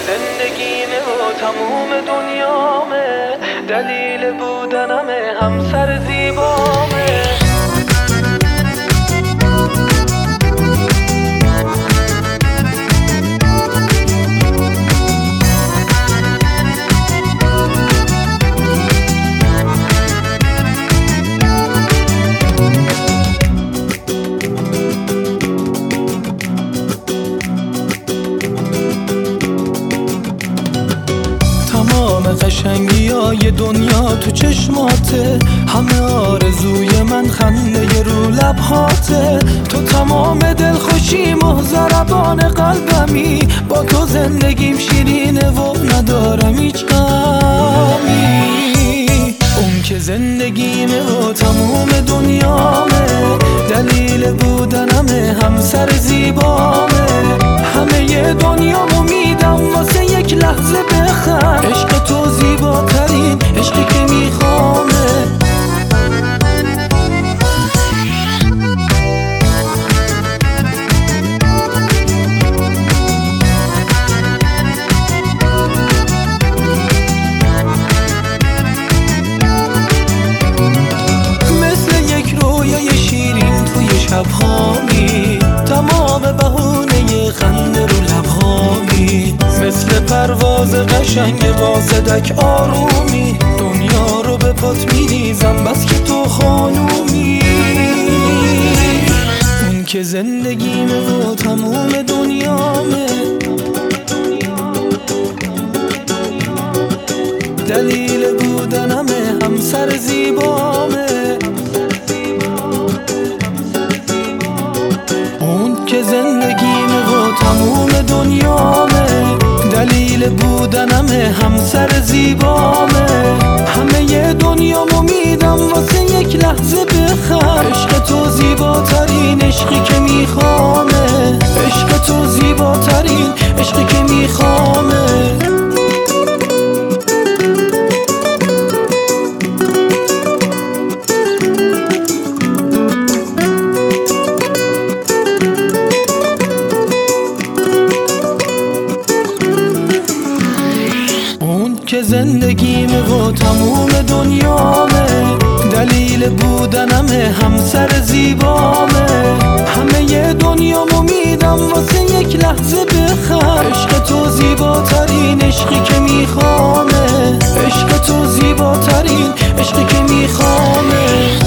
زندگیمه و تموم دنیامه، دلیل بودنمه، همسر زیبامه. قشنگی های دنیا تو چشماته، همه آرزوی من خنده رو لبهاته. تو تمام دلخوشیم و ضربان قلبمی، با تو زندگیم شیرینه و ندارم هیچ غمی. اون که زندگیمه و تموم دنیامه، دلیل بودنمه، همسر زیبامه. همه دنیامو میدم واسه یک لحظه بخند، عشق تو زیباترین عشقی که میخوامه. مثل یک رویای شیرین توی شبهامی، تمام بهونه خنده رو لبهامی. مثل پرواز قشنگ قاصدک آرومی، دنیا رو به پات میریزم بس که تو خانومی. اون که زندگیمه و تموم دنیامه، دلیل بودنمه، همسر زیبامه. اون که زندگیمه و تموم دنیامه، دلیل بودنمه، همسر زیبامه. همه دنیامو میدم واسه یک لحظه بخند، عشق تو زیباترین عشقی که میخوامه. عشق تو زیباترین عشقی که میخوامه. که زندگیمه و تموم دنیامه، دلیل بودنمه، همسر زیبامه. همه دنیامو میدم واسه یک لحظه بخند، عشق تو زیباترین عشقی که میخوامه. عشق تو زیباترین عشقی که میخوامه.